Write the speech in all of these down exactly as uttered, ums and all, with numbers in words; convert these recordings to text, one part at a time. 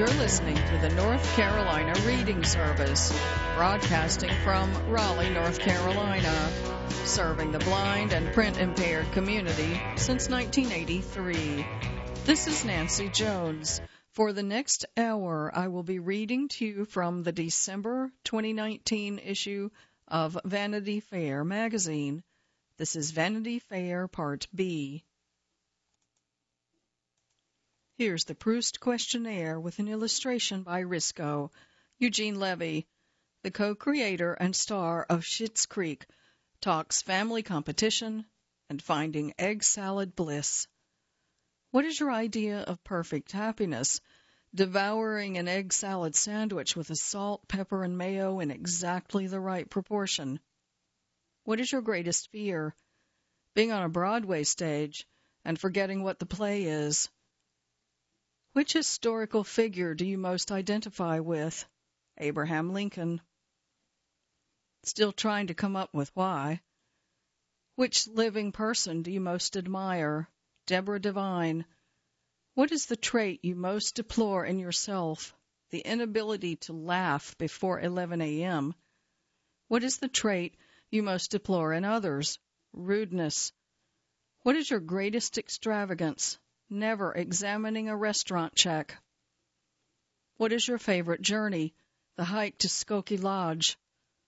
You're listening to the North Carolina Reading Service, broadcasting from Raleigh, North Carolina, serving the blind and print-impaired community since nineteen eighty-three. This is Nancy Jones. For the next hour, I will be reading to you from the December twenty nineteen issue of Vanity Fair magazine. This is Vanity Fair Part B. Here's the Proust questionnaire with an illustration by Risco. Eugene Levy, the co-creator and star of Schitt's Creek, talks family competition and finding egg salad bliss. What is your idea of perfect happiness? Devouring an egg salad sandwich with a salt, pepper, and mayo in exactly the right proportion. What is your greatest fear? Being on a Broadway stage and forgetting what the play is. Which historical figure do you most identify with? Abraham Lincoln. Still trying to come up with why. Which living person do you most admire? Deborah Devine. What is the trait you most deplore in yourself? The inability to laugh before eleven a.m. What is the trait you most deplore in others? Rudeness. What is your greatest extravagance? Never examining a restaurant check. What is your favorite journey? The hike to Skokie Lodge.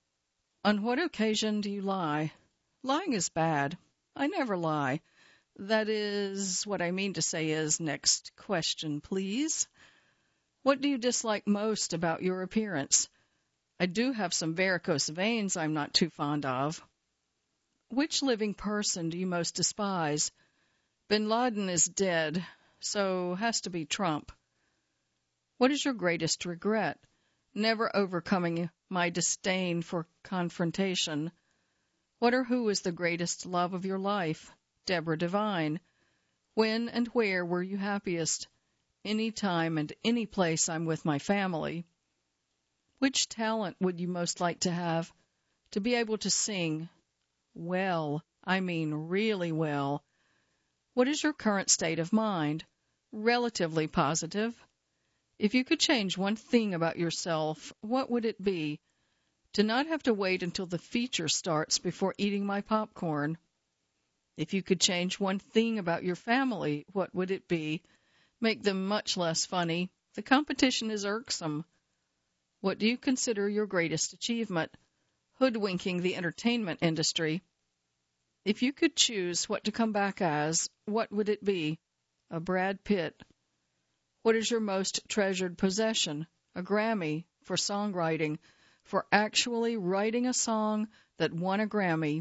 On what occasion do you lie? Lying is bad. I never lie. That is, what I mean to say is, next question, please. What do you dislike most about your appearance? I do have some varicose veins I'm not too fond of. Which living person do you most despise? Bin Laden is dead, so has to be Trump. What is your greatest regret? Never overcoming my disdain for confrontation. What or who is the greatest love of your life? Deborah Devine. When and where were you happiest? Any time and any place I'm with my family. Which talent would you most like to have? To be able to sing. Well, I mean really well. What is your current state of mind? Relatively positive. If you could change one thing about yourself, what would it be? To not have to wait until the feature starts before eating my popcorn. If you could change one thing about your family, what would it be? Make them much less funny. The competition is irksome. What do you consider your greatest achievement? Hoodwinking the entertainment industry. If you could choose what to come back as, what would it be? A Brad Pitt. What is your most treasured possession? A Grammy for songwriting, for actually writing a song that won a Grammy.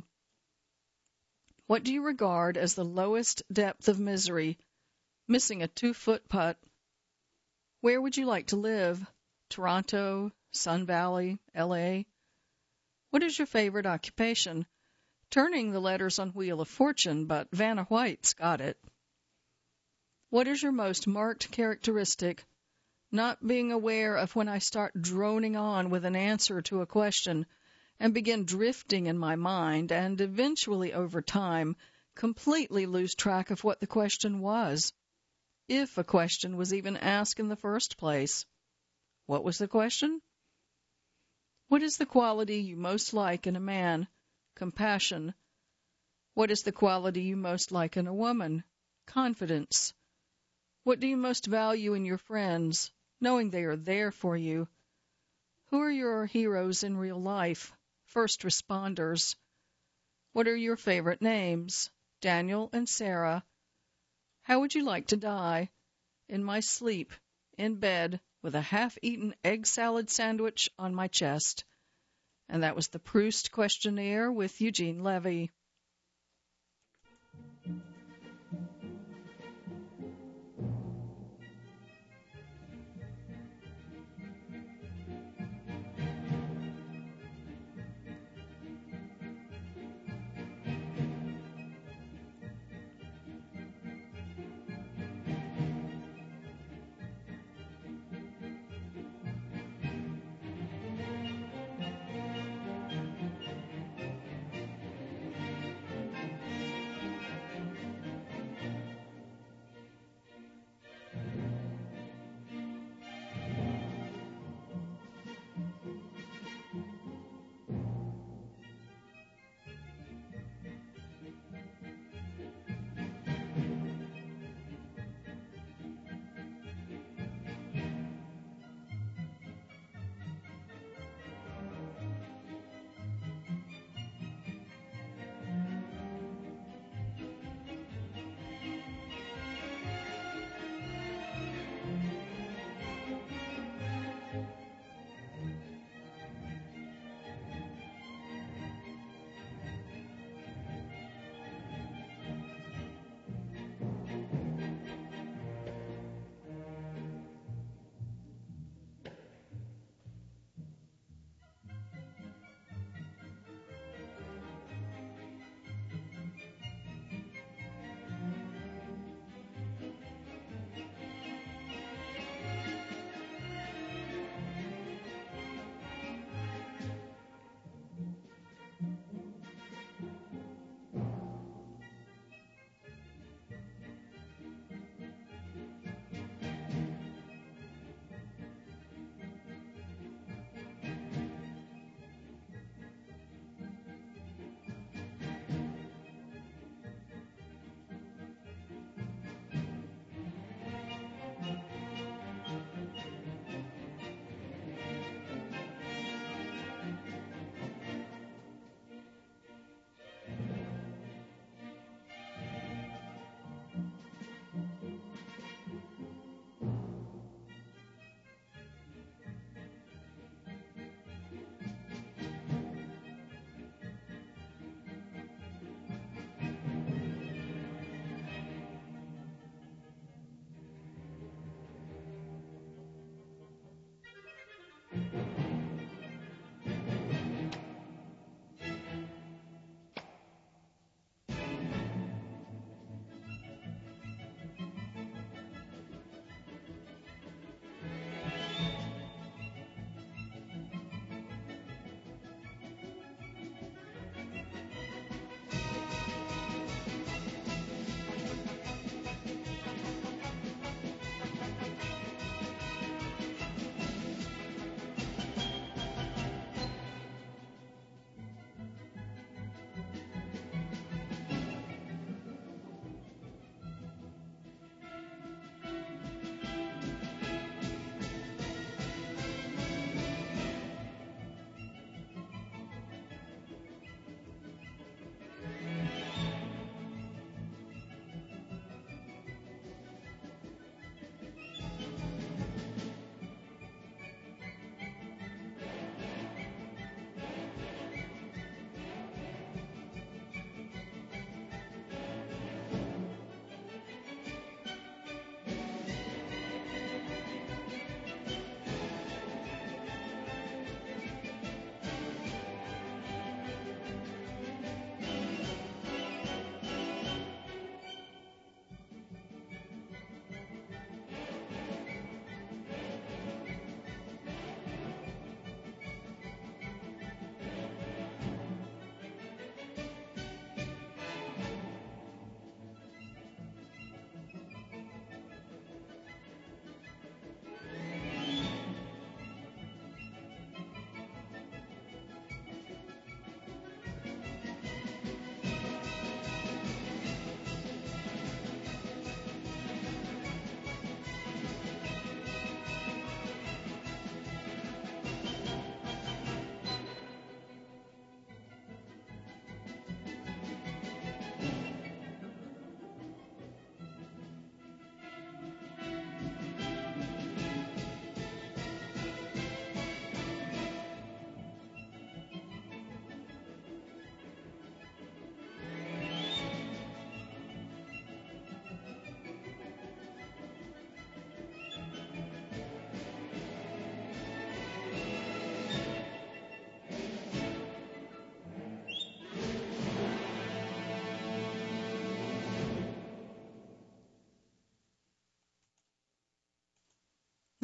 What do you regard as the lowest depth of misery? Missing a two-foot putt. Where would you like to live? Toronto, Sun Valley, L A? What is your favorite occupation? Turning the letters on Wheel of Fortune, but Vanna White's got it. What is your most marked characteristic? Not being aware of when I start droning on with an answer to a question and begin drifting in my mind and eventually, over time, completely lose track of what the question was. If a question was even asked in the first place. What was the question? What is the quality you most like in a man? Compassion. What is the quality you most like in a woman? Confidence. What do you most value in your friends? Knowing they are there for you. Who are your heroes in real life? First responders. What are your favorite names? Daniel and Sarah. How would you like to die? In my sleep, in bed, with a half-eaten egg salad sandwich on my chest. And that was the Proust questionnaire with Eugene Levy.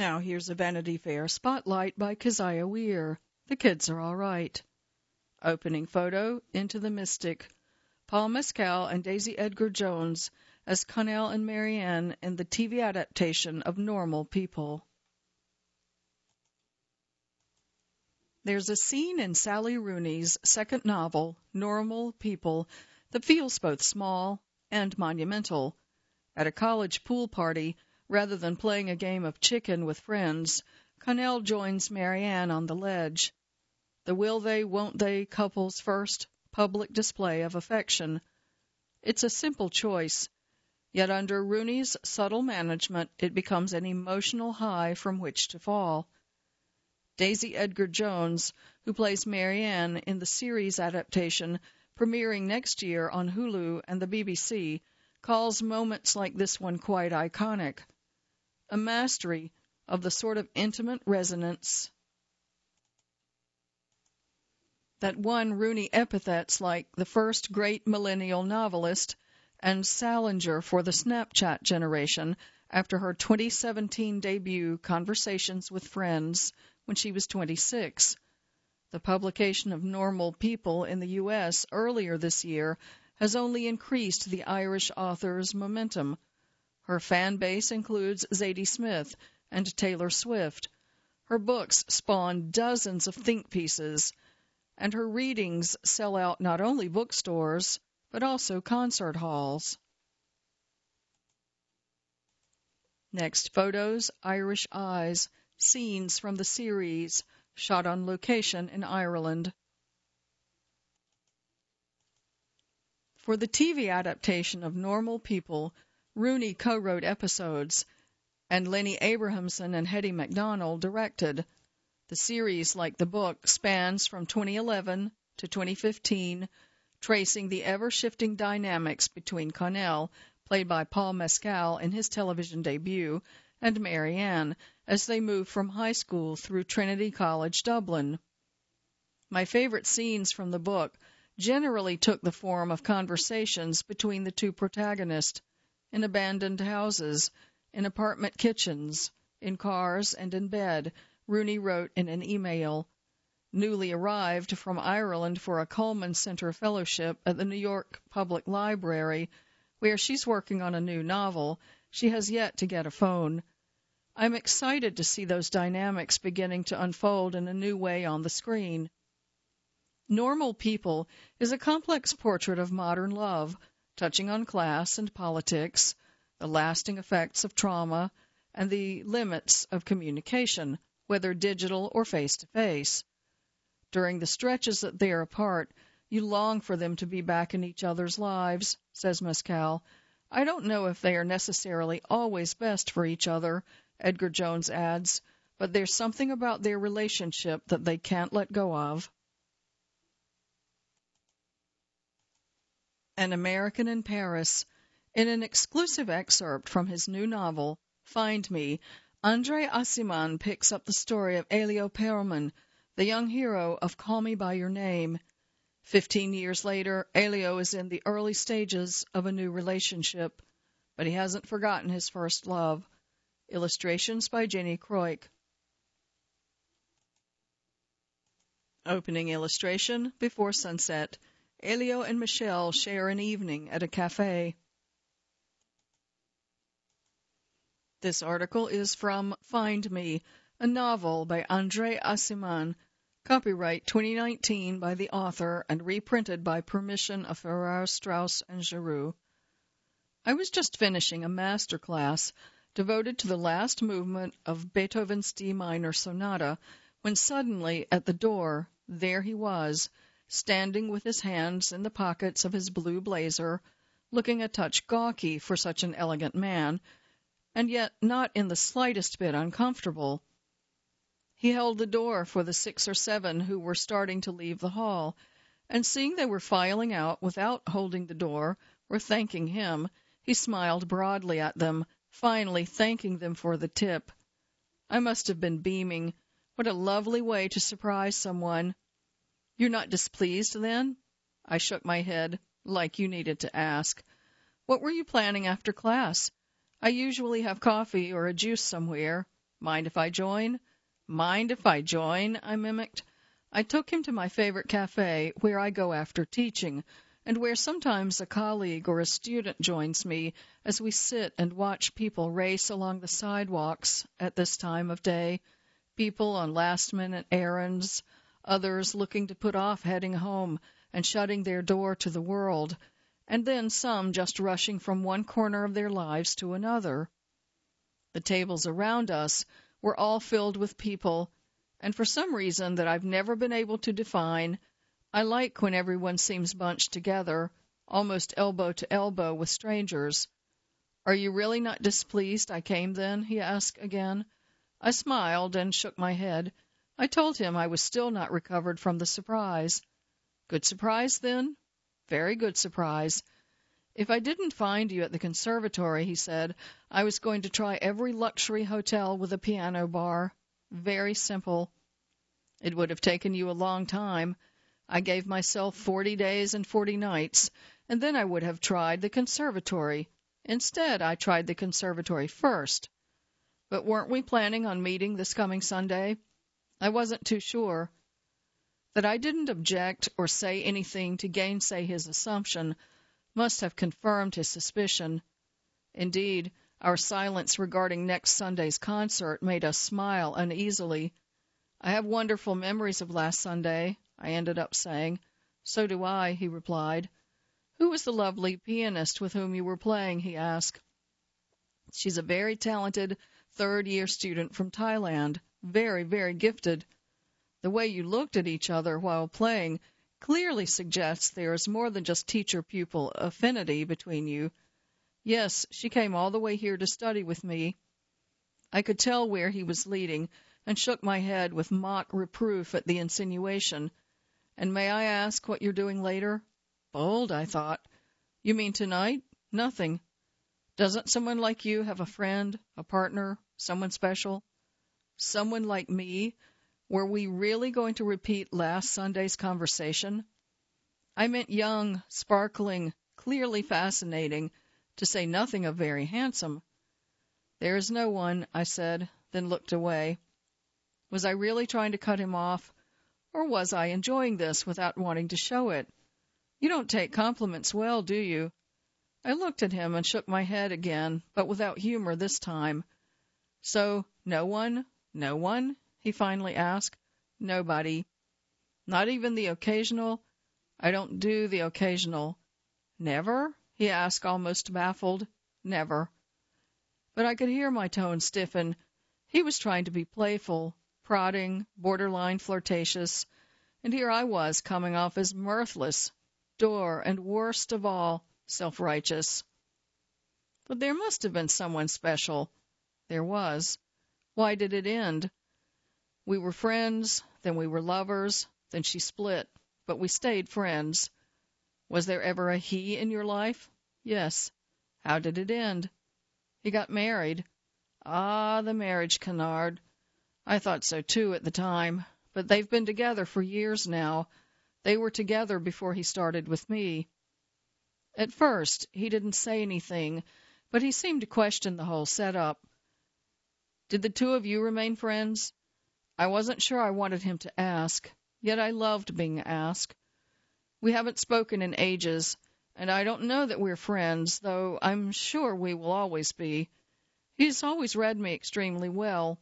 Now here's a Vanity Fair spotlight by Keziah Weir. The kids are all right. Opening photo, Into the Mystic. Paul Mescal and Daisy Edgar Jones as Connell and Marianne in the T V adaptation of Normal People. There's a scene in Sally Rooney's second novel, Normal People, that feels both small and monumental. At a college pool party, rather than playing a game of chicken with friends, Connell joins Marianne on the ledge. The will they, won't they couple's first public display of affection. It's a simple choice, yet under Rooney's subtle management it becomes an emotional high from which to fall. Daisy Edgar Jones, who plays Marianne in the series adaptation premiering next year on Hulu and the B B C, calls moments like this one quite iconic. A mastery of the sort of intimate resonance that won Rooney epithets like the first great millennial novelist and Salinger for the Snapchat generation after her twenty seventeen debut Conversations with Friends when she was twenty-six. The publication of Normal People in the U S earlier this year has only increased the Irish author's momentum. Her fan base includes Zadie Smith and Taylor Swift. Her books spawn dozens of think pieces, and her readings sell out not only bookstores, but also concert halls. Next photos, Irish Eyes, scenes from the series, shot on location in Ireland. For the T V adaptation of Normal People, Rooney co-wrote episodes, and Lenny Abrahamson and Hetty MacDonald directed. The series, like the book, spans from twenty eleven to twenty fifteen, tracing the ever-shifting dynamics between Connell, played by Paul Mescal in his television debut, and Marianne, as they move from high school through Trinity College, Dublin. My favorite scenes from the book generally took the form of conversations between the two protagonists, in abandoned houses, in apartment kitchens, in cars, and in bed, Rooney wrote in an email. Newly arrived from Ireland for a Cullman Center fellowship at the New York Public Library, where she's working on a new novel, she has yet to get a phone. I'm excited to see those dynamics beginning to unfold in a new way on the screen. Normal People is a complex portrait of modern love, touching on class and politics, the lasting effects of trauma, and the limits of communication, whether digital or face-to-face. During the stretches that they are apart, you long for them to be back in each other's lives, says Mescal. I don't know if they are necessarily always best for each other, Edgar Jones adds, but there's something about their relationship that they can't let go of. An American in Paris. In an exclusive excerpt from his new novel, Find Me, Andre Aciman picks up the story of Elio Perelman, the young hero of Call Me By Your Name. Fifteen years later, Elio is in the early stages of a new relationship, but he hasn't forgotten his first love. Illustrations by Jenny Kroik. Opening illustration, Before Sunset. Elio and Michelle share an evening at a cafe. This article is from Find Me, a novel by Andre Aciman, copyright twenty nineteen by the author and reprinted by permission of Farrar, Straus and Giroux. I was just finishing a master class devoted to the last movement of Beethoven's D minor sonata when suddenly at the door there he was, standing with his hands in the pockets of his blue blazer, looking a touch gawky for such an elegant man, and yet not in the slightest bit uncomfortable. He held the door for the six or seven who were starting to leave the hall, and seeing they were filing out without holding the door or thanking him, he smiled broadly at them, finally thanking them for the tip. I must have been beaming. What a lovely way to surprise someone. You're not displeased, then? I shook my head, like you needed to ask. What were you planning after class? I usually have coffee or a juice somewhere. Mind if I join? Mind if I join? I mimicked. I took him to my favorite cafe, where I go after teaching, and where sometimes a colleague or a student joins me as we sit and watch people race along the sidewalks at this time of day, people on last-minute errands, others looking to put off heading home and shutting their door to the world, and then some just rushing from one corner of their lives to another. The tables around us were all filled with people, and for some reason that I've never been able to define, I like when everyone seems bunched together, almost elbow to elbow with strangers. "Are you really not displeased I came then?" he asked again. I smiled and shook my head. I told him I was still not recovered from the surprise. "Good surprise, then?" "Very good surprise. If I didn't find you at the conservatory," he said, "I was going to try every luxury hotel with a piano bar. Very simple. It would have taken you a long time. I gave myself forty days and forty nights, and then I would have tried the conservatory. Instead, I tried the conservatory first. But weren't we planning on meeting this coming Sunday?" I wasn't too sure. That I didn't object or say anything to gainsay his assumption must have confirmed his suspicion. Indeed, our silence regarding next Sunday's concert made us smile uneasily. "I have wonderful memories of last Sunday," I ended up saying. "So do I," he replied. "Who was the lovely pianist with whom you were playing?" he asked. "She's a very talented third-year student from Thailand, very, very gifted. The way you looked at each other while playing clearly suggests there is more than just teacher-pupil affinity between you. Yes, she came all the way here to study with me." I could tell where he was leading, and shook my head with mock reproof at the insinuation. "And may I ask what you're doing later?" Bold, I thought. "You mean tonight?" "Nothing." "Doesn't someone like you have a friend, a partner, someone special?" Someone like me? Were we really going to repeat last Sunday's conversation? I meant young, sparkling, clearly fascinating, to say nothing of very handsome. "There is no one," I said, then looked away. Was I really trying to cut him off, or was I enjoying this without wanting to show it? You don't take compliments well, do you? I looked at him and shook my head again, but without humor this time. "So, no one? No one?" he finally asked. "Nobody." "Not even the occasional?" "I don't do the occasional." "Never?" he asked, almost baffled. "Never." But I could hear my tone stiffen. He was trying to be playful, prodding, borderline flirtatious, and here I was coming off as mirthless, dour, and worst of all, self-righteous. But there must have been someone special. There was. Why did it end? We were friends, then we were lovers, then she split, but we stayed friends. Was there ever a he in your life? Yes. How did it end? He got married. Ah, the marriage canard. I thought so, too, at the time, but they've been together for years now. They were together before he started with me. At first, he didn't say anything, but he seemed to question the whole setup. Did the two of you remain friends? I wasn't sure I wanted him to ask, yet I loved being asked. We haven't spoken in ages, and I don't know that we're friends, though I'm sure we will always be. He's always read me extremely well,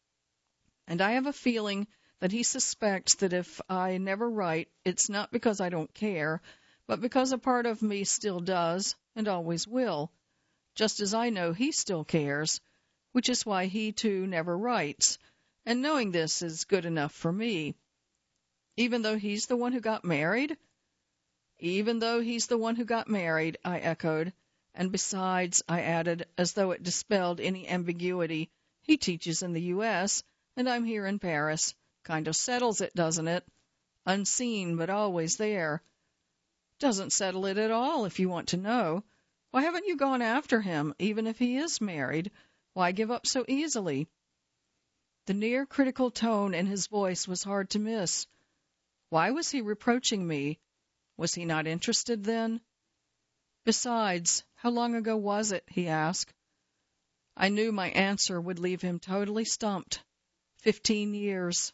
and I have a feeling that he suspects that if I never write, it's not because I don't care, but because a part of me still does, and always will, just as I know he still cares, which is why he, too, never writes, and knowing this is good enough for me. Even though he's the one who got married? Even though he's the one who got married, I echoed, and besides, I added, as though it dispelled any ambiguity, he teaches in the U S, and I'm here in Paris. Kind of settles it, doesn't it? Unseen, but always there. Doesn't settle it at all, if you want to know. Why haven't you gone after him, even if he is married? Why give up so easily? The near critical tone in his voice was hard to miss. Why was he reproaching me? Was he not interested then? Besides, how long ago was it? He asked. I knew my answer would leave him totally stumped. Fifteen years.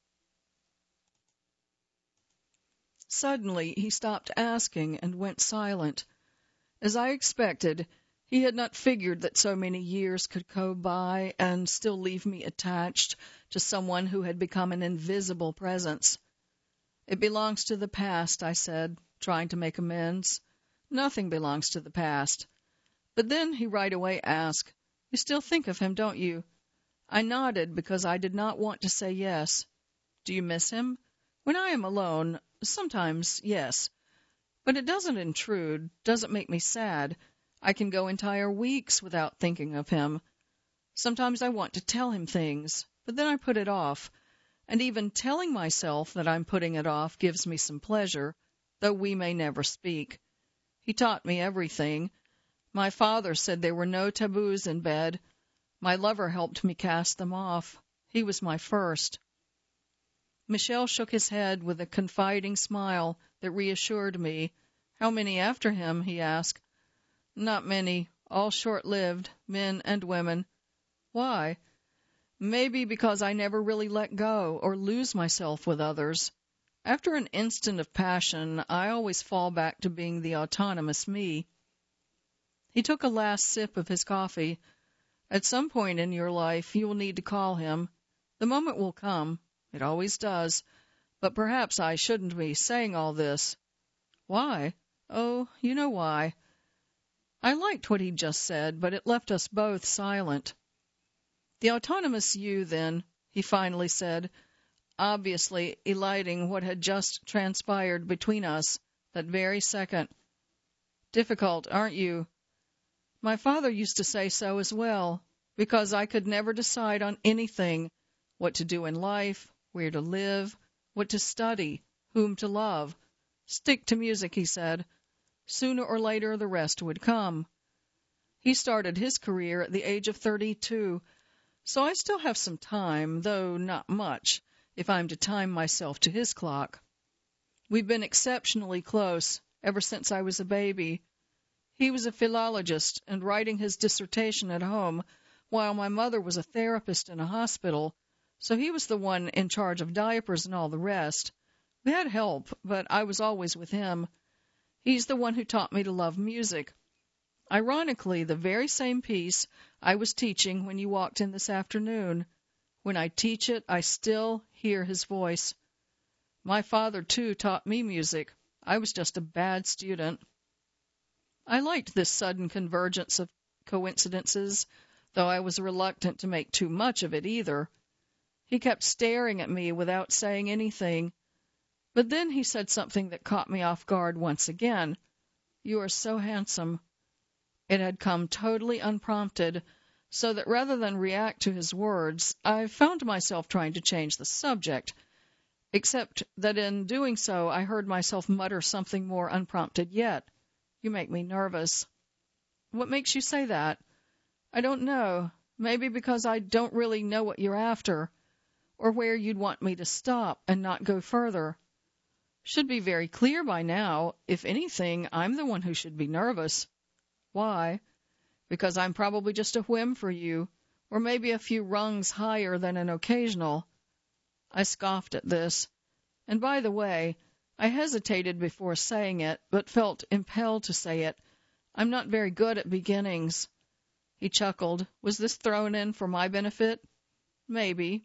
Suddenly he stopped asking and went silent. As I expected, he had not figured that so many years could go by and still leave me attached to someone who had become an invisible presence. It belongs to the past, I said, trying to make amends. Nothing belongs to the past. But then he right away asked, "You still think of him, don't you?" I nodded because I did not want to say yes. "Do you miss him?" "When I am alone, sometimes, yes. But it doesn't intrude, doesn't make me sad. I can go entire weeks without thinking of him. Sometimes I want to tell him things, but then I put it off. And even telling myself that I'm putting it off gives me some pleasure, though we may never speak. He taught me everything. My father said there were no taboos in bed. My lover helped me cast them off. He was my first." Michel shook his head with a confiding smile that reassured me. "How many after him?" he asked. "Not many, all short-lived, men and women." "Why?" "Maybe because I never really let go or lose myself with others. After an instant of passion, I always fall back to being the autonomous me." He took a last sip of his coffee. "At some point in your life you will need to call him. The moment will come. It always does. But perhaps I shouldn't be saying all this." "Why?" "Oh, you know why." I liked what he'd just said, but it left us both silent. "The autonomous you, then," he finally said, obviously eliding what had just transpired between us that very second. "Difficult, aren't you?" "My father used to say so as well, because I could never decide on anything, what to do in life, where to live, what to study, whom to love. Stick to music, he said. Sooner or later the rest would come. He started his career at the age of thirty-two, so I still have some time, though not much, if I'm to time myself to his clock. We've been exceptionally close ever since I was a baby. He was a philologist and writing his dissertation at home, while my mother was a therapist in a hospital, so he was the one in charge of diapers and all the rest. We had help, but I was always with him. He's the one who taught me to love music. Ironically, the very same piece I was teaching when you walked in this afternoon. When I teach it, I still hear his voice. My father, too, taught me music. I was just a bad student." I liked this sudden convergence of coincidences, though I was reluctant to make too much of it either. He kept staring at me without saying anything. But then he said something that caught me off guard once again. "You are so handsome." It had come totally unprompted, so that rather than react to his words, I found myself trying to change the subject, except that in doing so I heard myself mutter something more unprompted yet. "You make me nervous." "What makes you say that?" "I don't know. Maybe because I don't really know what you're after, or where you'd want me to stop and not go further." "Should be very clear by now. If anything, I'm the one who should be nervous." "Why?" "Because I'm probably just a whim for you, or maybe a few rungs higher than an occasional." I scoffed at this. And by the way, I hesitated before saying it, but felt impelled to say it. I'm not very good at beginnings. He chuckled. Was this thrown in for my benefit? Maybe.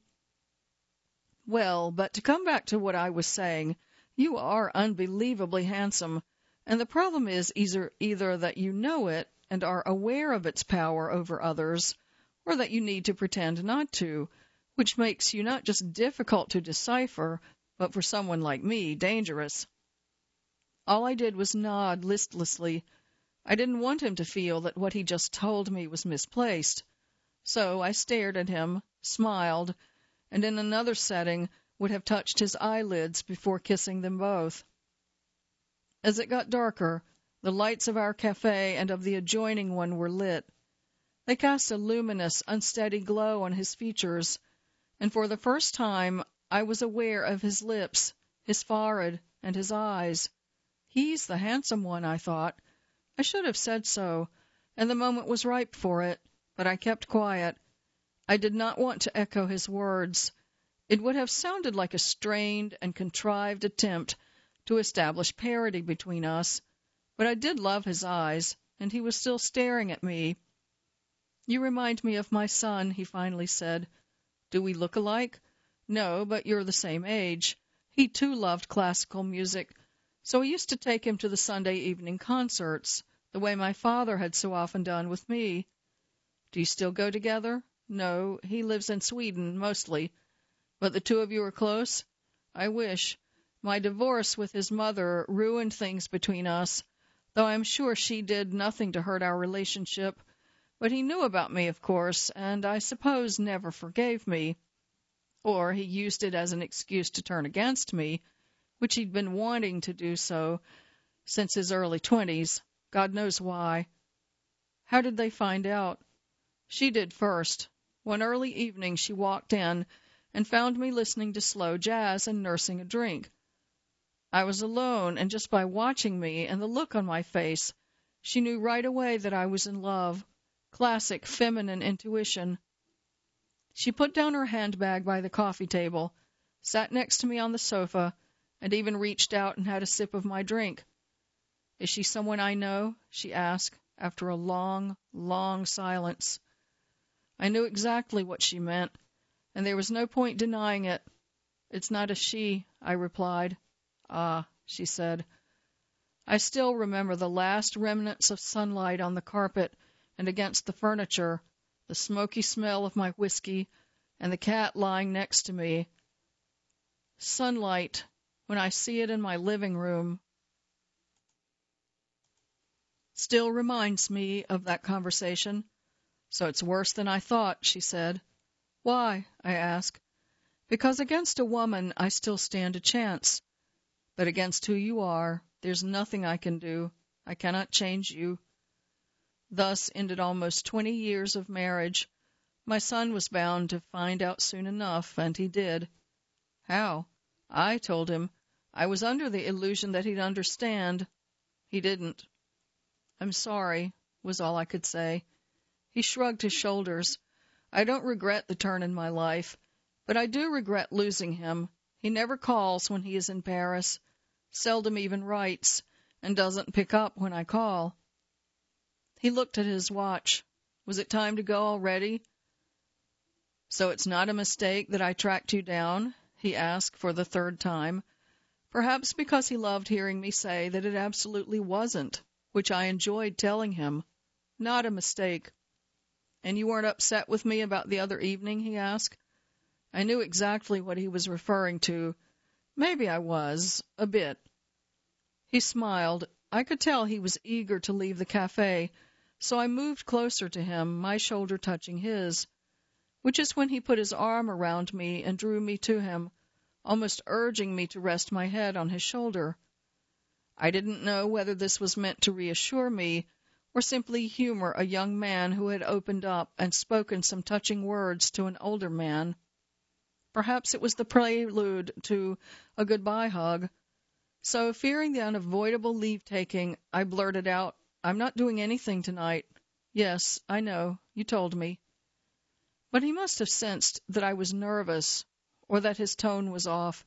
"Well, but to come back to what I was saying, you are unbelievably handsome, and the problem is either, either that you know it and are aware of its power over others, or that you need to pretend not to, which makes you not just difficult to decipher, but for someone like me, dangerous." All I did was nod listlessly. I didn't want him to feel that what he just told me was misplaced. So I stared at him, smiled, and in another setting would have touched his eyelids before kissing them both. As it got darker, the lights of our cafe and of the adjoining one were lit. They cast a luminous, unsteady glow on his features, and for the first time I was aware of his lips, his forehead, and his eyes. He's the handsome one, I thought. I should have said so, and the moment was ripe for it. but I kept quiet. I did not want to echo his words. It would have sounded like a strained and contrived attempt to establish parity between us, but I did love his eyes, and he was still staring at me. "You remind me of my son," he finally said. "Do we look alike?" "No, but you're the same age. He, too, loved classical music, so I used to take him to the Sunday evening concerts, the way my father had so often done with me." "Do you still go together?" "No, he lives in Sweden, mostly." "But the two of you are close?" "I wish. My divorce with his mother ruined things between us, though I am sure she did nothing to hurt our relationship. But he knew about me, of course, and I suppose never forgave me. Or he used it as an excuse to turn against me, which he'd been wanting to do so since his early twenties. God knows why." "How did they find out?" "She did first. One early evening she walked in and found me listening to slow jazz and nursing a drink. I was alone, and just by watching me and the look on my face, she knew right away that I was in love. Classic feminine intuition. She put down her handbag by the coffee table, sat next to me on the sofa, and even reached out and had a sip of my drink. "Is she someone I know?" she asked, after a long, long silence. I knew exactly what she meant, and there was no point denying it. "It's not a she," I replied. "Ah," she said. I still remember the last remnants of sunlight on the carpet and against the furniture, the smoky smell of my whiskey, and the cat lying next to me. Sunlight, when I see it in my living room, still reminds me of that conversation. "So it's worse than I thought," she said. "Why?" I asked. "Because against a woman I still stand a chance. But against who you are, there's nothing I can do. I cannot change you." Thus ended almost twenty years of marriage. My son was bound to find out soon enough, and he did. How? I told him. I was under the illusion that he'd understand. He didn't. "I'm sorry," was all I could say. He shrugged his shoulders. "I don't regret the turn in my life, but I do regret losing him. He never calls when he is in Paris, seldom even writes, and doesn't pick up when I call." He looked at his watch. Was it time to go already? "So it's not a mistake that I tracked you down?" he asked for the third time, perhaps because he loved hearing me say that it absolutely wasn't, which I enjoyed telling him. "Not a mistake." "And you weren't upset with me about the other evening?" he asked. I knew exactly what he was referring to. Maybe I was, a bit. He smiled. I could tell he was eager to leave the cafe, so I moved closer to him, my shoulder touching his, which is when he put his arm around me and drew me to him, almost urging me to rest my head on his shoulder. I didn't know whether this was meant to reassure me or simply humor a young man who had opened up and spoken some touching words to an older man. Perhaps it was the prelude to a goodbye hug. So, fearing the unavoidable leave-taking, I blurted out, "I'm not doing anything tonight." "Yes, I know. You told me." But he must have sensed that I was nervous, or that his tone was off.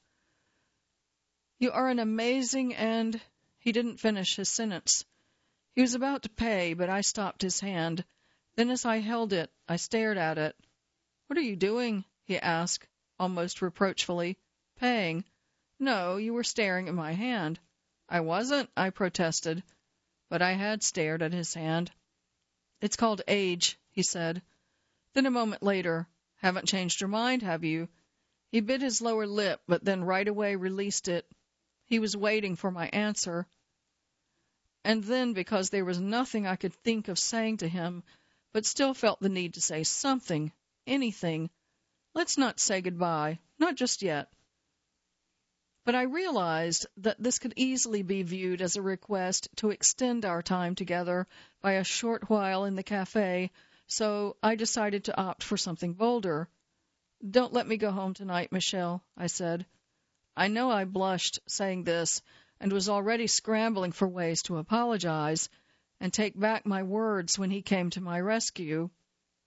"You are an amazing and—" He didn't finish his sentence. He was about to pay, but I stopped his hand. Then as I held it, I stared at it. "What are you doing?" he asked, almost reproachfully. "Paying." "No, you were staring at my hand." "I wasn't," I protested, but I had stared at his hand. "It's called age," he said. Then a moment later, "Haven't changed your mind, have you?" He bit his lower lip, but then right away released it. He was waiting for my answer. And then, because there was nothing I could think of saying to him, but still felt the need to say something, anything, "Let's not say goodbye, not just yet." But I realized that this could easily be viewed as a request to extend our time together by a short while in the cafe, so I decided to opt for something bolder. "Don't let me go home tonight, Michel," I said. I know I blushed saying this, and was already scrambling for ways to apologize and take back my words when he came to my rescue.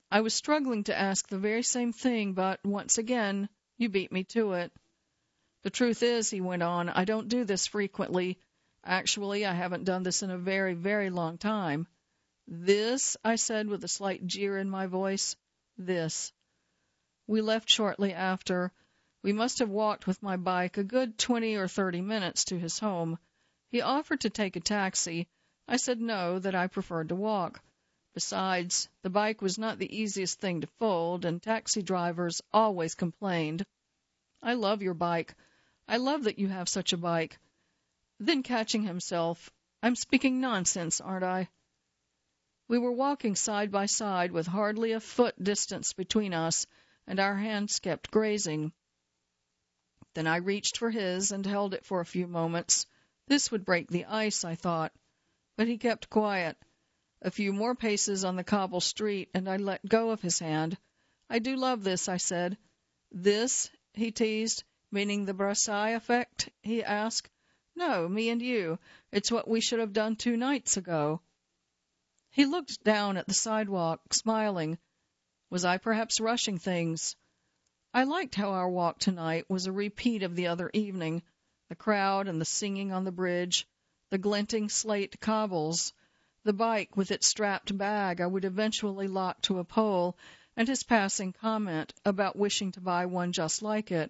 I was struggling to ask the very same thing, but once again you beat me to it. The truth is, he went on, I don't do this frequently. Actually, I haven't done this in a very, very long time. This, I said with a slight jeer in my voice, this. We left shortly after. We must have walked with my bike a good twenty or thirty minutes to his home. He offered to take a taxi. I said no, that I preferred to walk. Besides, the bike was not the easiest thing to fold, and taxi drivers always complained. I love your bike. I love that you have such a bike. Then catching himself, I'm speaking nonsense, aren't I? We were walking side by side with hardly a foot distance between us, and our hands kept grazing. Then I reached for his and held it for a few moments. This would break the ice, I thought. But he kept quiet. A few more paces on the cobble street, and I let go of his hand. I do love this, I said. This, he teased, meaning the Brassai effect, he asked. No, me and you. It's what we should have done two nights ago. He looked down at the sidewalk, smiling. Was I perhaps rushing things? I liked how our walk tonight was a repeat of the other evening, the crowd and the singing on the bridge, the glinting slate cobbles, the bike with its strapped bag I would eventually lock to a pole, and his passing comment about wishing to buy one just like it.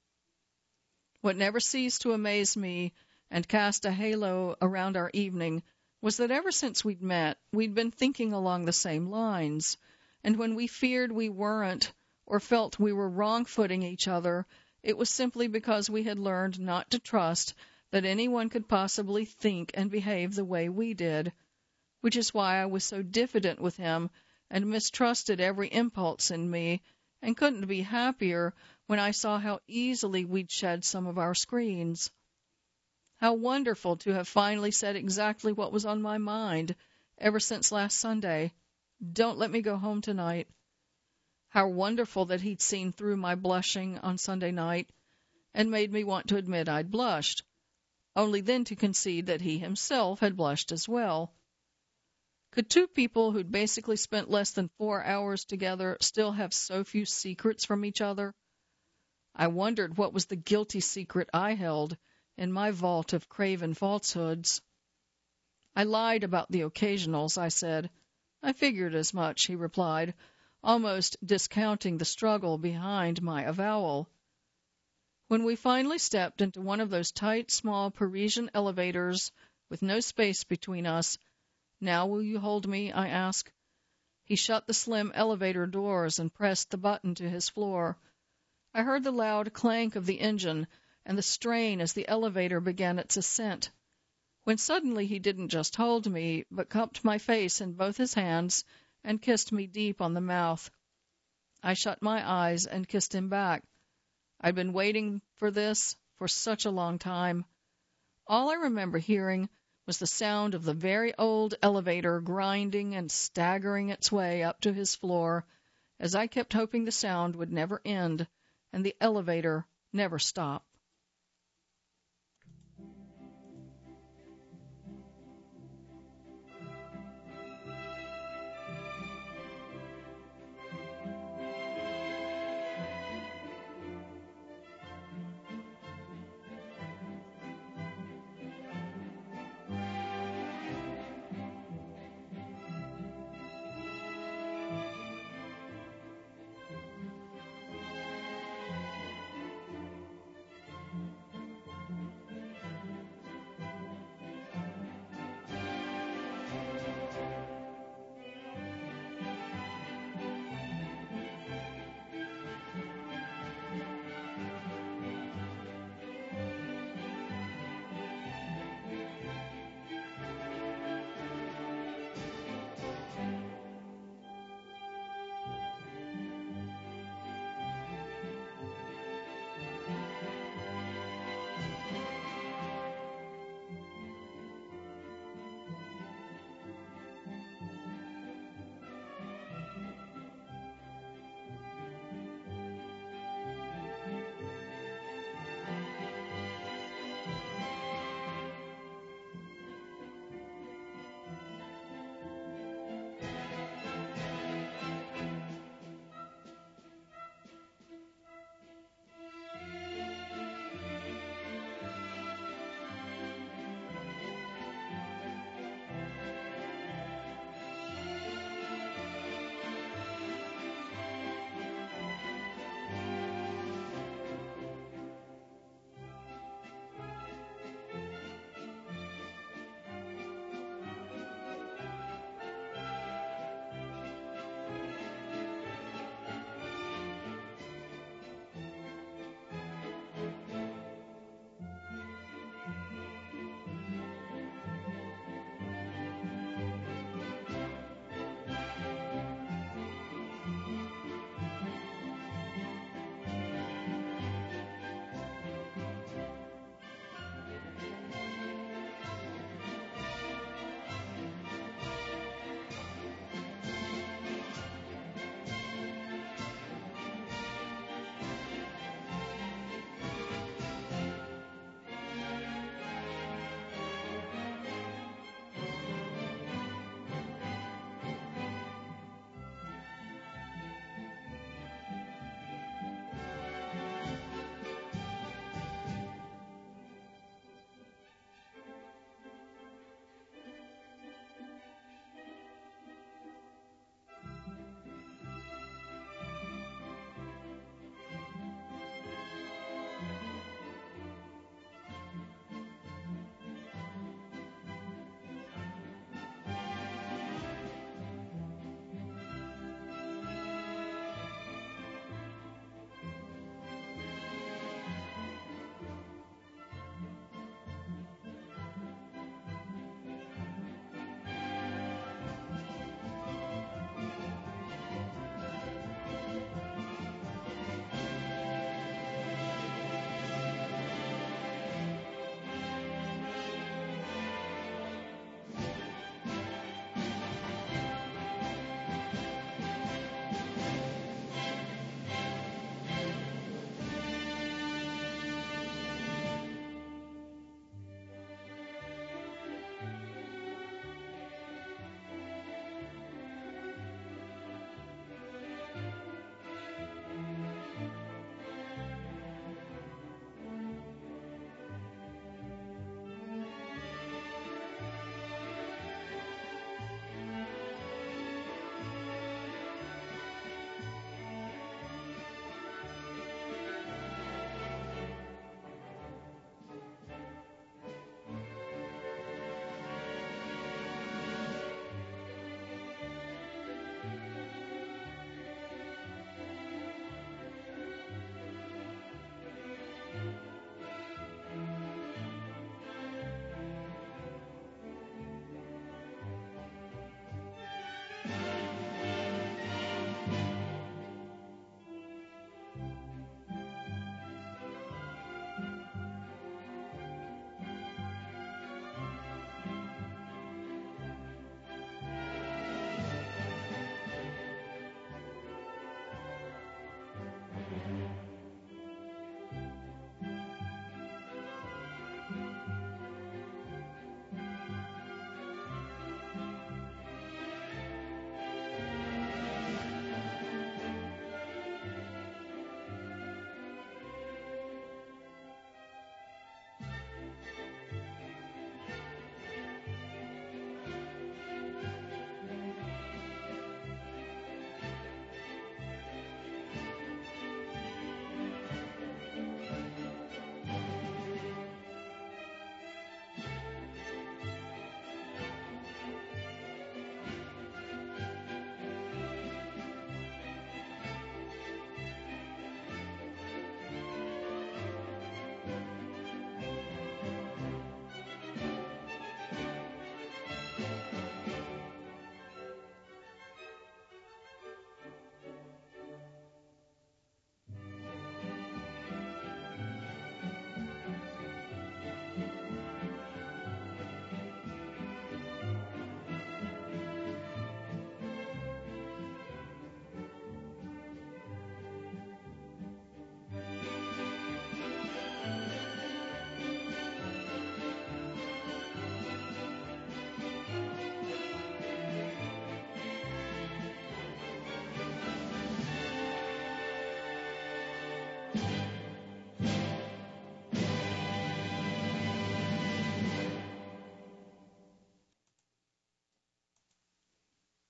What never ceased to amaze me and cast a halo around our evening was that ever since we'd met, we'd been thinking along the same lines, and when we feared we weren't or felt we were wrong-footing each other, it was simply because we had learned not to trust that anyone could possibly think and behave the way we did, which is why I was so diffident with him and mistrusted every impulse in me, and couldn't be happier when I saw how easily we'd shed some of our screens. How wonderful to have finally said exactly what was on my mind ever since last Sunday. Don't let me go home tonight. How wonderful that he'd seen through my blushing on Sunday night and made me want to admit I'd blushed, only then to concede that he himself had blushed as well. Could two people who'd basically spent less than four hours together still have so few secrets from each other? I wondered what was the guilty secret I held in my vault of craven falsehoods. I lied about the occasionals, I said. I figured as much, he replied, almost discounting the struggle behind my avowal. When we finally stepped into one of those tight, small Parisian elevators with no space between us, "Now will you hold me?" I asked. He shut the slim elevator doors and pressed the button to his floor. I heard the loud clank of the engine and the strain as the elevator began its ascent, when suddenly he didn't just hold me, but cupped my face in both his hands and kissed me deep on the mouth. I shut my eyes and kissed him back. I'd been waiting for this for such a long time. All I remember hearing was the sound of the very old elevator grinding and staggering its way up to his floor, as I kept hoping the sound would never end and the elevator never stop.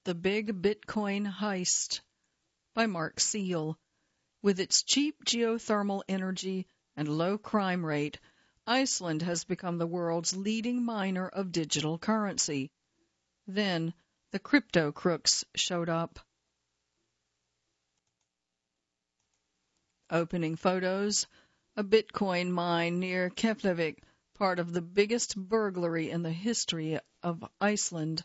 The Big Bitcoin Heist by Mark Seal. With its cheap geothermal energy and low crime rate, Iceland has become the world's leading miner of digital currency. Then the crypto crooks showed up. Opening photos: a Bitcoin mine near Keflavik, part of the biggest burglary in the history of Iceland.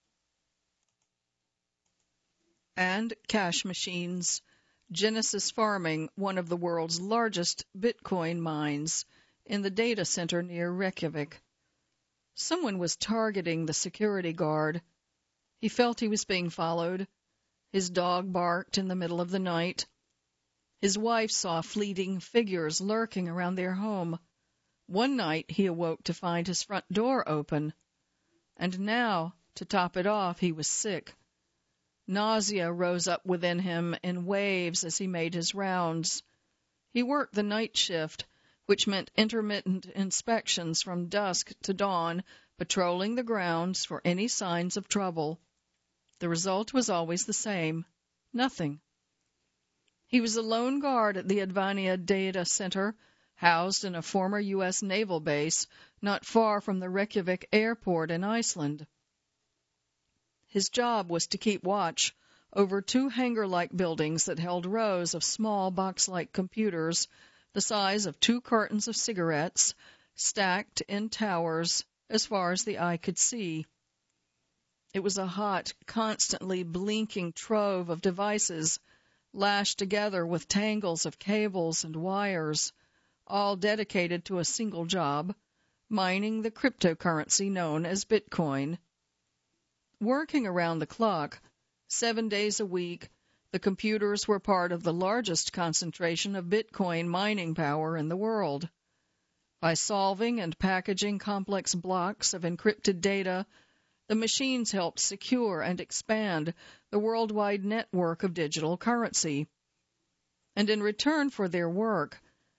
And cash machines. Genesis Farming, one of the world's largest Bitcoin mines, in the data center near Reykjavik. Someone was targeting the security guard. He felt he was being followed. His dog barked in the middle of the night. His wife saw fleeting figures lurking around their home. One night he awoke to find his front door open. And now, to top it off, he was sick. Nausea rose up within him in waves as he made his rounds. He worked the night shift, which meant intermittent inspections from dusk to dawn, patrolling the grounds for any signs of trouble. The result was always the same: nothing. He was a lone guard at the Advania Data Center, housed in a former U S naval base not far from the Reykjavik airport in Iceland. His job was to keep watch over two hangar-like buildings that held rows of small box-like computers the size of two cartons of cigarettes, stacked in towers as far as the eye could see. It was a hot, constantly blinking trove of devices, lashed together with tangles of cables and wires, all dedicated to a single job: mining the cryptocurrency known as Bitcoin. Working around the clock, seven days a week, the computers were part of the largest concentration of Bitcoin mining power in the world. By solving and packaging complex blocks of encrypted data, the machines helped secure and expand the worldwide network of digital currency. And in return for their work,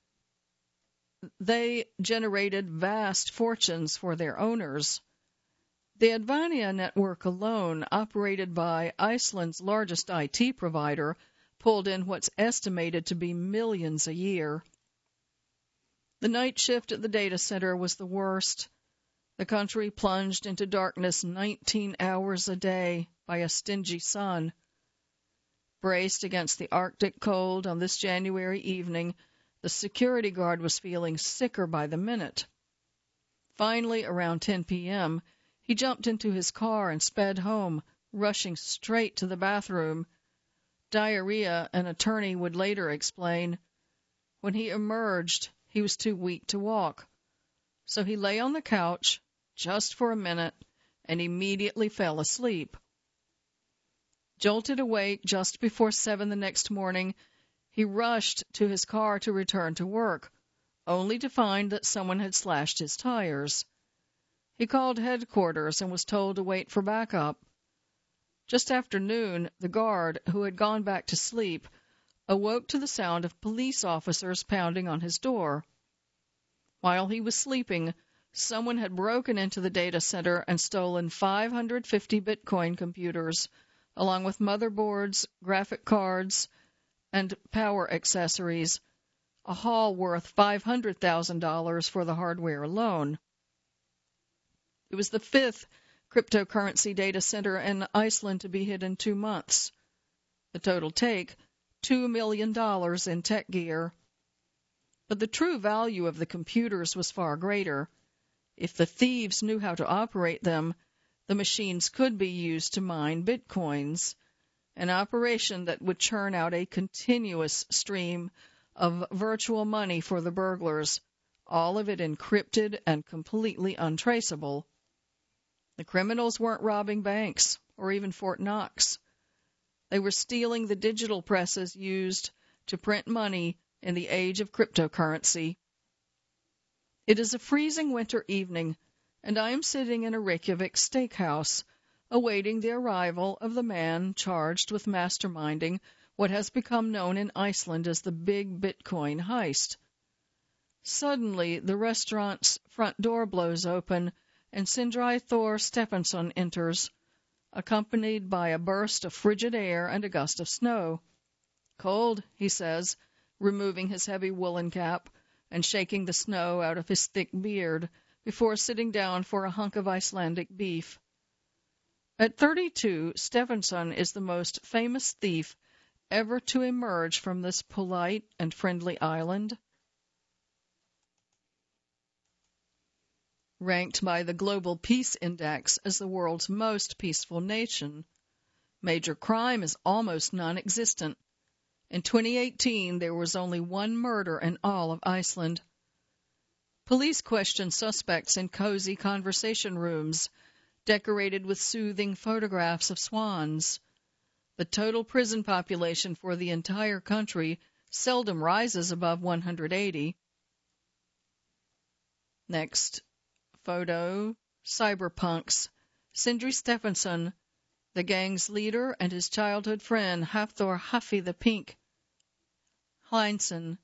they generated vast fortunes for their owners. The Advania network alone, operated by Iceland's largest I T provider, pulled in what's estimated to be millions a year. The night shift at the data center was the worst. The country plunged into darkness nineteen hours a day by a stingy sun. Braced against the Arctic cold on this January evening, the security guard was feeling sicker by the minute. Finally, around ten p.m., he jumped into his car and sped home, rushing straight to the bathroom. Diarrhea, an attorney would later explain. When he emerged, he was too weak to walk. So he lay on the couch, just for a minute, and immediately fell asleep. Jolted awake just before seven the next morning, he rushed to his car to return to work, only to find that someone had slashed his tires. He called headquarters and was told to wait for backup. Just after noon, the guard, who had gone back to sleep, awoke to the sound of police officers pounding on his door. While he was sleeping, someone had broken into the data center and stolen five hundred fifty Bitcoin computers, along with motherboards, graphic cards, and power accessories, a haul worth five hundred thousand dollars for the hardware alone. It was the fifth cryptocurrency data center in Iceland to be hit in two months. The total take, two million dollars in tech gear. But the true value of the computers was far greater. If the thieves knew how to operate them, the machines could be used to mine bitcoins, an operation that would churn out a continuous stream of virtual money for the burglars, all of it encrypted and completely untraceable. The criminals weren't robbing banks or even Fort Knox. They were stealing the digital presses used to print money in the age of cryptocurrency. It is a freezing winter evening, and I am sitting in a Reykjavik steakhouse, awaiting the arrival of the man charged with masterminding what has become known in Iceland as the Big Bitcoin Heist. Suddenly, the restaurant's front door blows open, and Sindri Thor Stephenson enters, accompanied by a burst of frigid air and a gust of snow. "Cold," he says, removing his heavy woolen cap and shaking the snow out of his thick beard before sitting down for a hunk of Icelandic beef. At thirty-two, Stephenson is the most famous thief ever to emerge from this polite and friendly island. Ranked by the Global Peace Index as the world's most peaceful nation, major crime is almost non-existent. In twenty eighteen, there was only one murder in all of Iceland. Police question suspects in cozy conversation rooms, decorated with soothing photographs of swans. The total prison population for the entire country seldom rises above one hundred eighty. Next photo, cyberpunks. Sindri Stephenson, the gang's leader, and his childhood friend Hafthor Huffy the Pink Hlynsson.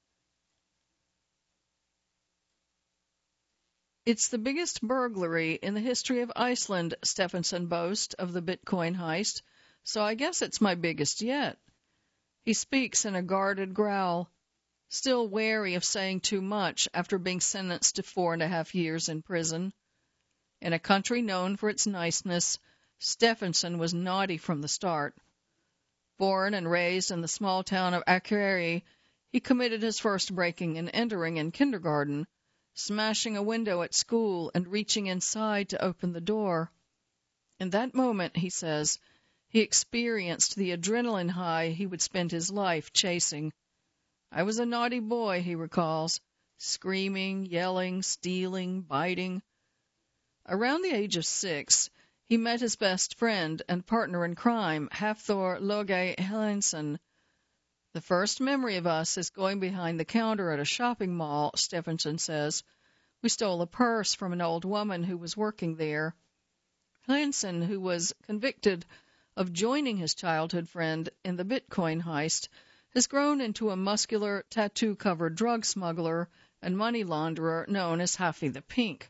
It's the biggest burglary in the history of Iceland, Stephenson boasts of the Bitcoin heist, so I guess it's my biggest yet. He speaks in a guarded growl, still wary of saying too much after being sentenced to four and a half years in prison. In a country known for its niceness, Stephenson was naughty from the start. Born and raised in the small town of Akureyri, he committed his first breaking and entering in kindergarten, smashing a window at school and reaching inside to open the door. In that moment, he says, he experienced the adrenaline high he would spend his life chasing. "I was a naughty boy," he recalls, screaming, yelling, stealing, biting. Around the age of six, he met his best friend and partner in crime, Hafthor Loge Hlynsson. "The first memory of us is going behind the counter at a shopping mall," Stephenson says. "We stole a purse from an old woman who was working there." Hlynsson, who was convicted of joining his childhood friend in the Bitcoin heist, has grown into a muscular, tattoo-covered drug smuggler and money launderer known as Huffy the Pink.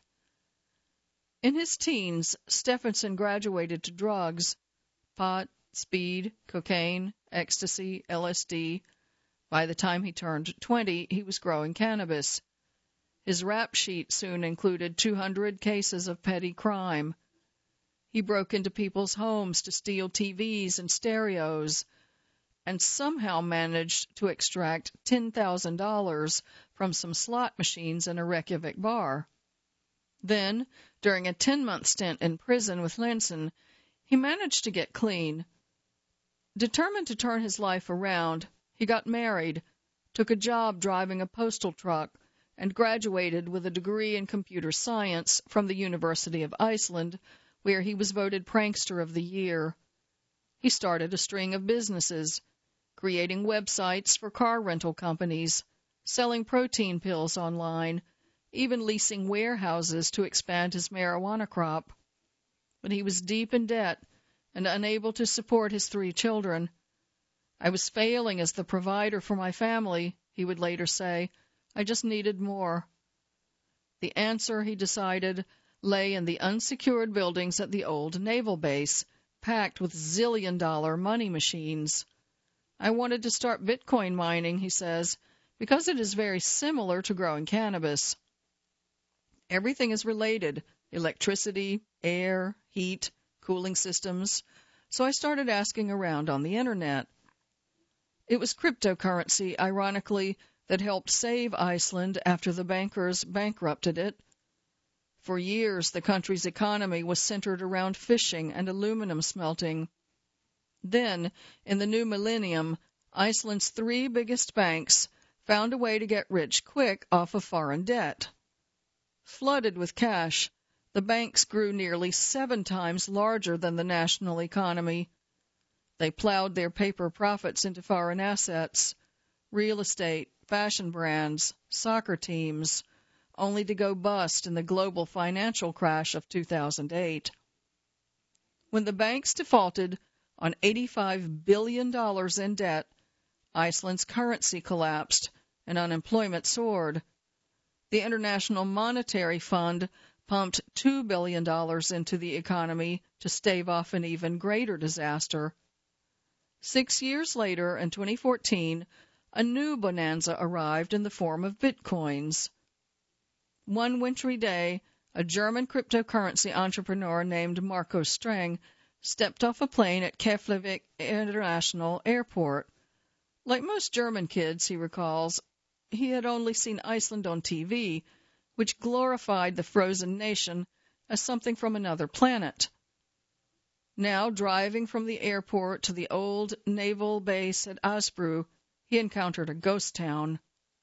In his teens, Stephenson graduated to drugs, pot, speed, cocaine, ecstasy, L S D. By the time he turned twenty, he was growing cannabis. His rap sheet soon included two hundred cases of petty crime. He broke into people's homes to steal T Vs and stereos, and somehow managed to extract ten thousand dollars from some slot machines in a Reykjavik bar. Then, during a ten-month stint in prison with Hlynsson, he managed to get clean. Determined to turn his life around, he got married, took a job driving a postal truck, and graduated with a degree in computer science from the University of Iceland, where he was voted Prankster of the Year. He started a string of businesses, creating websites for car rental companies, selling protein pills online, even leasing warehouses to expand his marijuana crop. But he was deep in debt and unable to support his three children. "I was failing as the provider for my family," he would later say. "I just needed more." The answer, he decided, lay in the unsecured buildings at the old naval base, packed with zillion-dollar money machines. "I wanted to start Bitcoin mining," he says, "because it is very similar to growing cannabis. Everything is related, electricity, air, heat, cooling systems, so I started asking around on the Internet." It was cryptocurrency, ironically, that helped save Iceland after the bankers bankrupted it. For years, the country's economy was centered around fishing and aluminum smelting. Then, in the new millennium, Iceland's three biggest banks found a way to get rich quick off of foreign debt. Flooded with cash, the banks grew nearly seven times larger than the national economy. They plowed their paper profits into foreign assets, real estate, fashion brands, soccer teams, only to go bust in the global financial crash of two thousand eight. When the banks defaulted on eighty-five billion dollars in debt, Iceland's currency collapsed and unemployment soared. The International Monetary Fund pumped two billion dollars into the economy to stave off an even greater disaster. Six years later, in twenty fourteen, a new bonanza arrived in the form of bitcoins. One wintry day, a German cryptocurrency entrepreneur named Marco Streng stepped off a plane at Keflavik International Airport. Like most German kids, he recalls, he had only seen Iceland on T V, which glorified the frozen nation as something from another planet. Now, driving from the airport to the old naval base at Asbru, he encountered a ghost town.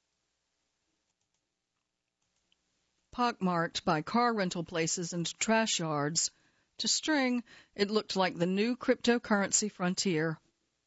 Pockmarked by car rental places and trash yards, to Streng it looked like the new cryptocurrency frontier.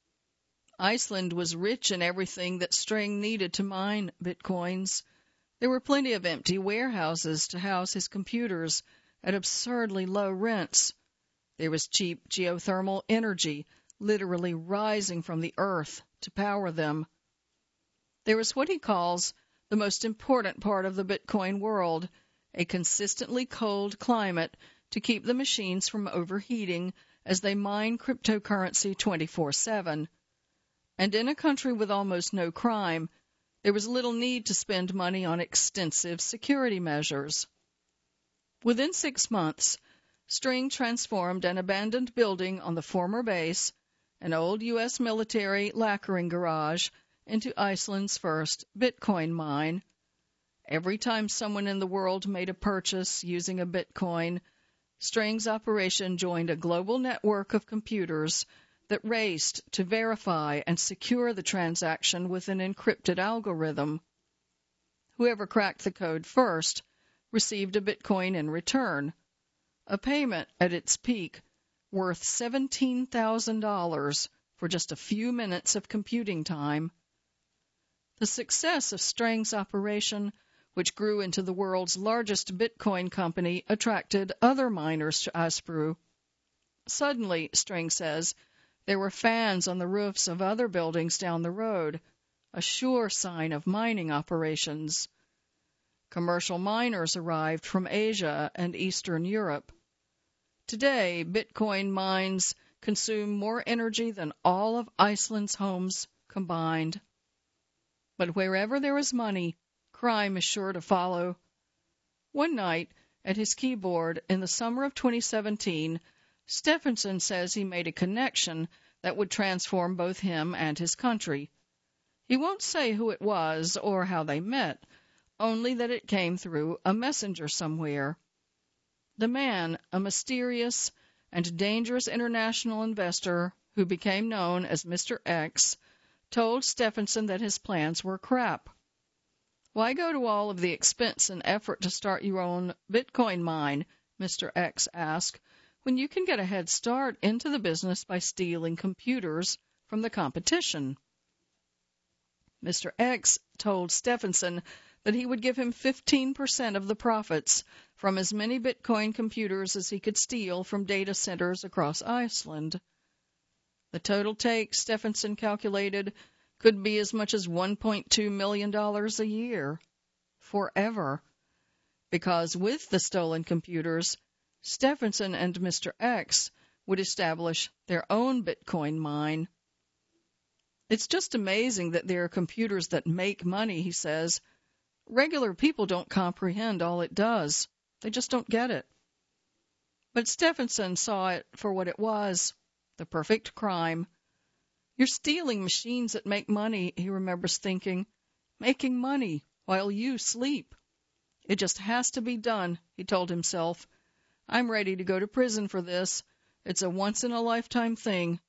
Iceland was rich in everything that Streng needed to mine bitcoins. There were plenty of empty warehouses to house his computers at absurdly low rents. There was cheap geothermal energy, literally rising from the earth to power them. There was what he calls the most important part of the Bitcoin world, a consistently cold climate to keep the machines from overheating as they mine cryptocurrency twenty-four seven. And in a country with almost no crime, there was little need to spend money on extensive security measures. Within six months, Streng transformed an abandoned building on the former base, an old U S military lacquering garage, into Iceland's first Bitcoin mine. Every time someone in the world made a purchase using a Bitcoin, Streng's operation joined a global network of computers that raced to verify and secure the transaction with an encrypted algorithm. Whoever cracked the code first received a Bitcoin in return, a payment at its peak worth seventeen thousand dollars for just a few minutes of computing time. The success of Streng's operation, which grew into the world's largest Bitcoin company, attracted other miners to Asbru. Suddenly, Streng says, there were fans on the roofs of other buildings down the road, a sure sign of mining operations. Commercial miners arrived from Asia and Eastern Europe. Today, Bitcoin mines consume more energy than all of Iceland's homes combined. But wherever there is money, crime is sure to follow. One night, at his keyboard in the summer of twenty seventeen, Stephenson says he made a connection that would transform both him and his country. He won't say who it was or how they met, only that it came through a messenger somewhere. The man, a mysterious and dangerous international investor who became known as Mister X, told Stephenson that his plans were crap. Why go to all of the expense and effort to start your own Bitcoin mine, Mister X asked, when you can get a head start into the business by stealing computers from the competition? Mister X told Stephenson that he would give him fifteen percent of the profits from as many Bitcoin computers as he could steal from data centers across Iceland. The total take, Stephenson calculated, could be as much as one point two million dollars a year. Forever. Because with the stolen computers, Stephenson and Mister X would establish their own Bitcoin mine. It's just amazing that there are computers that make money, he says. Regular people don't comprehend all it does. They just don't get it. But Stephenson saw it for what it was, the perfect crime. You're stealing machines that make money, he remembers thinking. Making money while you sleep. It just has to be done, he told himself. I'm ready to go to prison for this. It's a once-in-a-lifetime thing.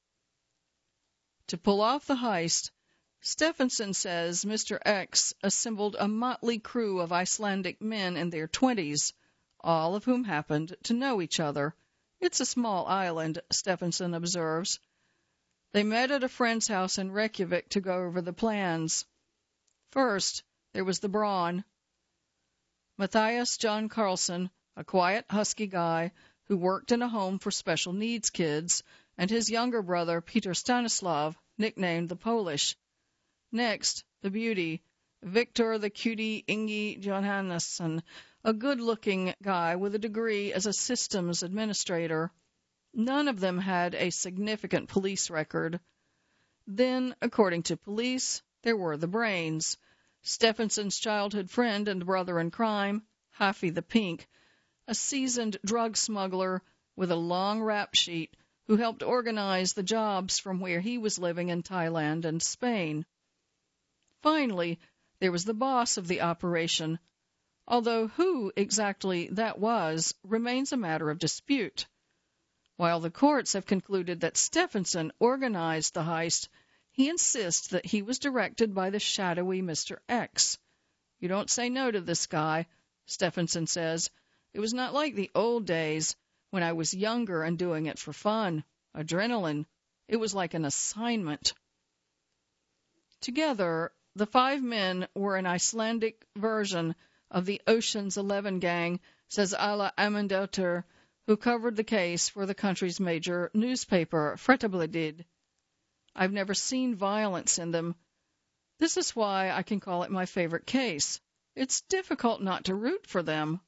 To pull off the heist, Stephenson says Mister X assembled a motley crew of Icelandic men in their twenties, all of whom happened to know each other. It's a small island, Stephenson observes. They met at a friend's house in Reykjavik to go over the plans. First, there was the brawn. Matthias John Carlson, a quiet, husky guy who worked in a home for special needs kids, and his younger brother, Peter Stanislav, nicknamed the Polish. Next, the beauty, Victor the Cutie Ingi Johannesson, a good-looking guy with a degree as a systems administrator. None of them had a significant police record. Then, according to police, there were the brains. Stephenson's childhood friend and brother in crime, Haffy the Pink, a seasoned drug smuggler with a long rap sheet who helped organize the jobs from where he was living in Thailand and Spain. Finally, there was the boss of the operation, although who exactly that was remains a matter of dispute. While the courts have concluded that Stephenson organized the heist, he insists that he was directed by the shadowy Mister X. You don't say no to this guy, Stephenson says. It was not like the old days when I was younger and doing it for fun. Adrenaline. It was like an assignment. Together, the five men were an Icelandic version of the Ocean's Eleven gang, says Alla Amundóttir, who covered the case for the country's major newspaper, Fréttablaðið. I've never seen violence in them. This is why I can call it my favorite case. It's difficult not to root for them.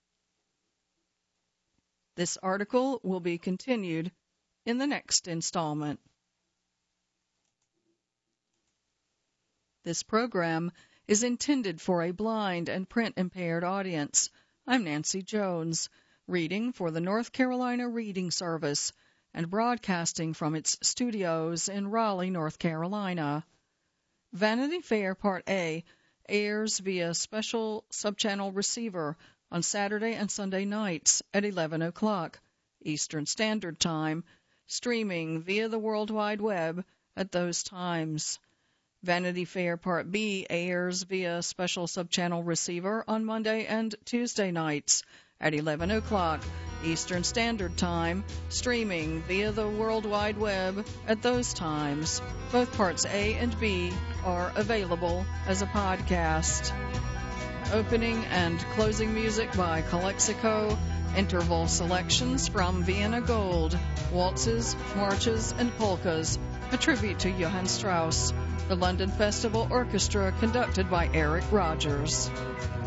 This article will be continued in the next installment. This program is intended for a blind and print-impaired audience. I'm Nancy Jones, reading for the North Carolina Reading Service and broadcasting from its studios in Raleigh, North Carolina. Vanity Fair Part A airs via special subchannel receiver on Saturday and Sunday nights at eleven o'clock Eastern Standard Time, streaming via the World Wide Web at those times. Vanity Fair Part B airs via special subchannel receiver on Monday and Tuesday nights at eleven o'clock Eastern Standard Time, streaming via the World Wide Web at those times. Both Parts A and B are available as a podcast. Opening and closing music by Calexico, interval selections from Vienna Gold, waltzes, marches, and polkas, a tribute to Johann Strauss, the London Festival Orchestra conducted by Eric Rogers.